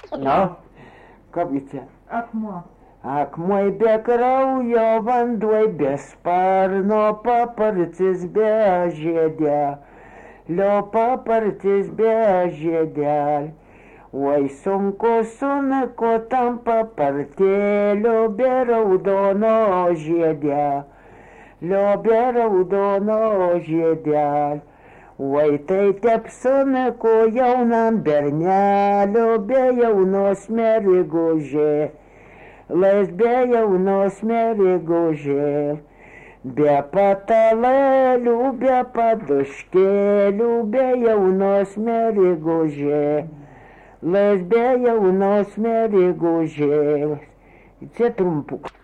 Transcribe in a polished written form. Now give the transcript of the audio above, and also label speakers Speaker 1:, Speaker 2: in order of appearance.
Speaker 1: Nu, kaip čia?
Speaker 2: Akmuo.
Speaker 1: Akmuoj be kraujo, vanduoj be sparno, papartis be žiedelio, papartis be žiedelio. Oi sunku sunku tam papartėlio be raudono žiedelio, be raudono žiedelio. Oi tai tep sunku jaunam bernelio be jaunos mergužės. Lais be jaunos mergužės, be patalėlių, be paduškėlių, be jaunos mergužės, lais be jaunos mergužės. Čia trumpuk.